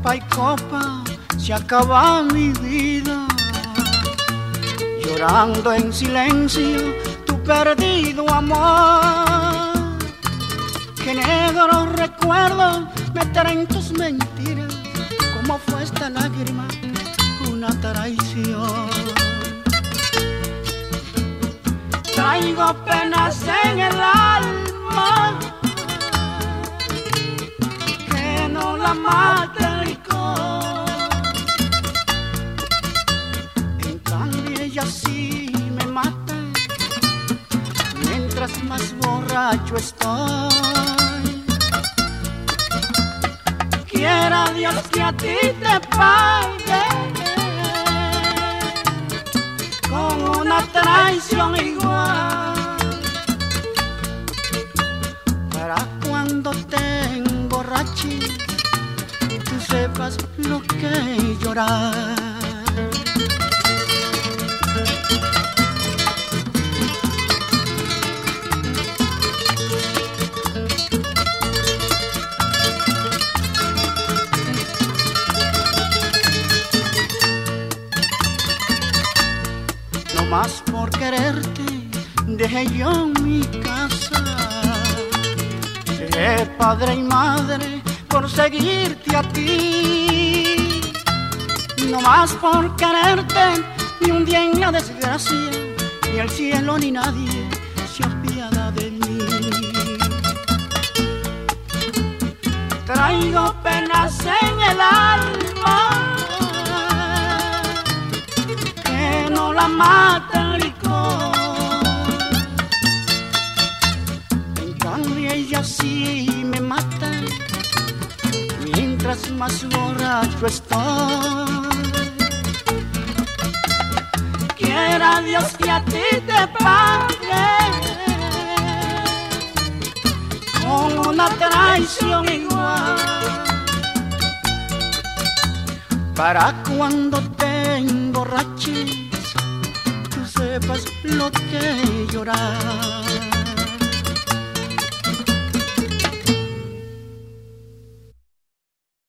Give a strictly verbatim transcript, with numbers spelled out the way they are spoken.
copa y copa se acaba mi vida, llorando en silencio tu perdido amor. Que negros recuerdos me traen tus mentiras, como fue esta lágrima una traición. Traigo penas en el alma que no la mata el licor. En cambio ella sí me mata mientras más borracho estoy. Quiera Dios que a ti te pague con una traición igual, para cuando te emborraches tú sepas lo que es llorar. No más por quererte dejé yo mi casa, dejé padre y madre por seguirte a ti. No más por quererte ni un día en la desgracia, ni el cielo ni nadie se apiada de mí. Traigo penas en el alma que no la mata el licor. En cambio ella sí me mata mientras más borracho estoy. Quiera Dios que a ti te pague con una traición igual, para cuando te emborraches tú sepas lo que es llorar.